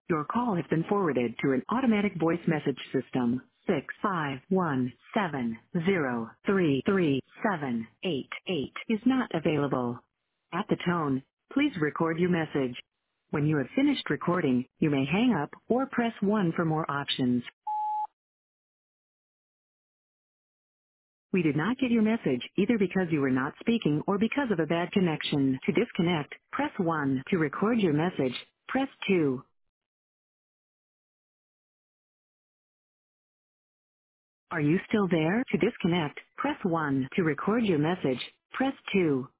Your call has been forwarded to an automatic voice message system. 65170333788 is not available. At the tone, please record your message. When you have finished recording, you may hang up or press 1 for more options. We did not get your message either because you were not speaking or because of a bad connection. To disconnect, press 1. To record your message, press 2. Are you still there? To disconnect, press 1. To record your message, press 2.